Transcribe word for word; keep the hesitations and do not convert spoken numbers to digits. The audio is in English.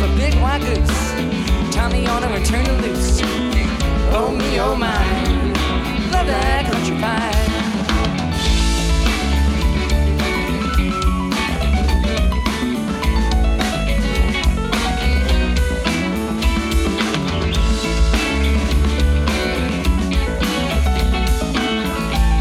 I'm a big white goose. Tommy on a return to loose. Oh me, oh my, love that country pie.